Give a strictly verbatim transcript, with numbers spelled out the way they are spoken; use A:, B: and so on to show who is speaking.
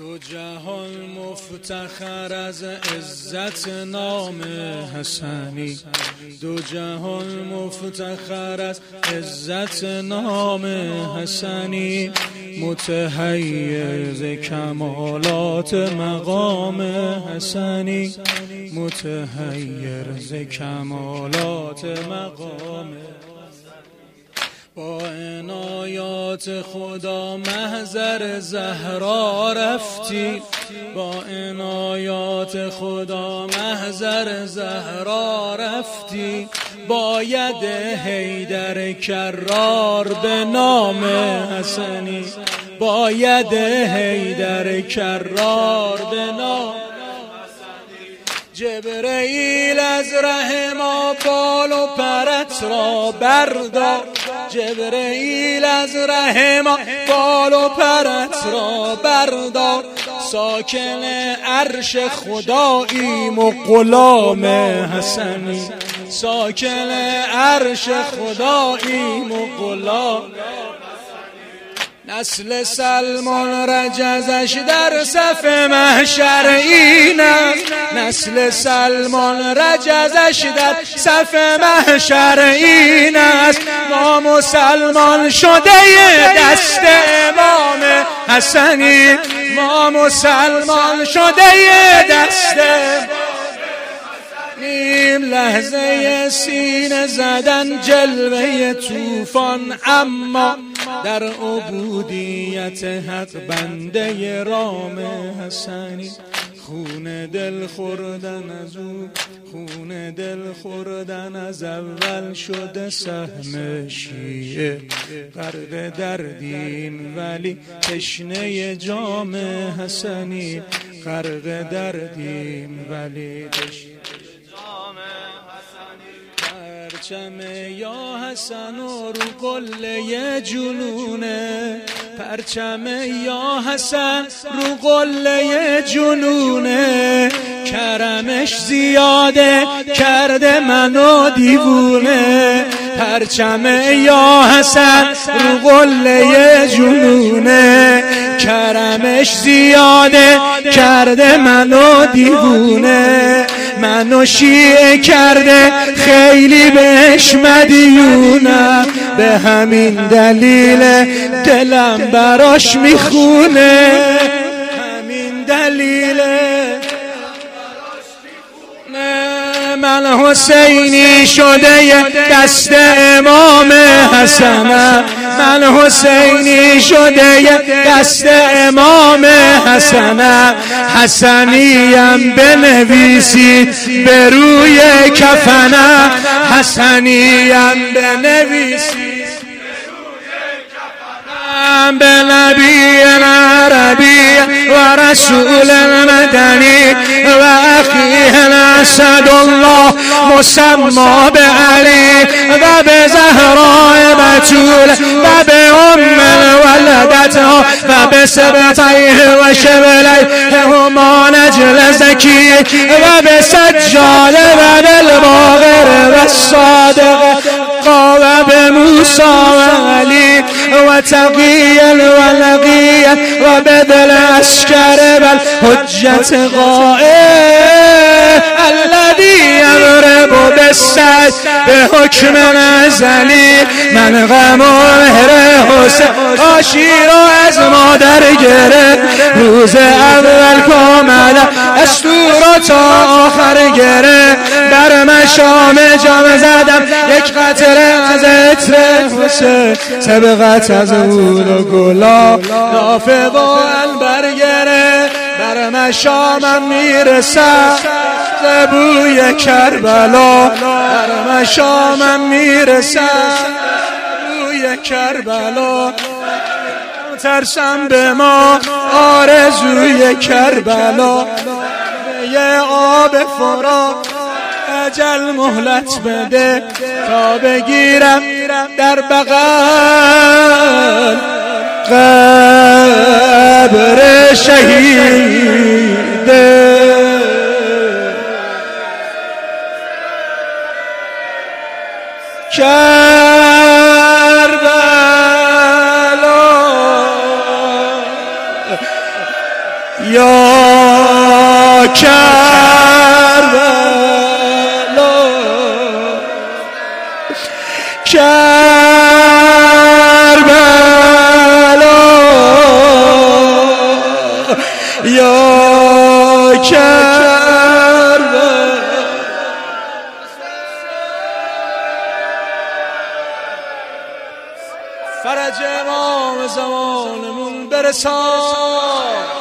A: دو جهان مفتخر از عزت نام حسنی، دو جهان مفتخر از عزت نام حسنی، متحیر کمالات مقام حسنی، متحیر ز کمالات مقام. با عنایات خدا محضر زهرا رفتی، با عنایات خدا محضر زهرا رفتی، باید حیدر کرار به نام حسنی، باید حیدر کرار به نام. جبرئیل از ره ما بال و پرت را بردار، جبرئیل از ره ما بال و پرت را بردار، ساکن عرش خداییم و غلام حسنی، ساکن عرش خداییم و غلام. نسل سلمان رجزش در صف محشر این است، نسل سلمان رجزش در صف محشر این است. ما مسلمان شده دست امام حسنی، ما مسلمان شده دست نیم لحظه سینه زدن جلوه طوفان، اما در عبودیت حق بنده رام حسنی. خون دل خوردن از او، خون دل خوردن از اول شده سهم شیعه، غرق در دین ولی تشنه جام حسنی، غرق در دین ولی تشنه پرچم یا حسن و رو قله جنونه، پرچم یا حسن رو قله جنونه، کرمش زیاده کرده منو دیوونه، پرچم یا حسن رو قله جنونه، کرمش زیاده کرده منو دیوونه، منو شیعه کرده خیلی بهش مدیونم، به همین دلیل دلم براش میخونه، همین دلیل من حسینی شده دست امام حسنم، من حسینی شده دست امام حسنم، حسنیم بنویسید به روی کفنم، حسنیم بنویسید به نبی عربی و رسول مدنی و اخیه اسد الله مسما به علی و به زهراء بتول و به ام ولدتها و به سبطیه و شبلیه هما نجل زکی و به سجاد و بالباقر و صادق و به موسی و علی و تقی الولقی و بدل اسکر بل حجت غائب الذی یضرب بالسد به حکم نزلی. من غم و مهر حسین آشی رو از مادر گرفت، روز اول کاملا از تو رو تا آخر گرفت، بر مشام جام زدم یک قطره از عطر حسین، سبقت از اون و گلا نافه و عنبر گرفت، بر مشامم میرسم بوی کربلا، بر مشامم میرسم بوی کربلا، ترسم به ما آرزوی کربلا، یه آب فرات اجل مهلت بده تا بگیرم در بغل قبر شهید. کربلا یا کربلا کربلا یا کربلا فرج امام زمانمون برسان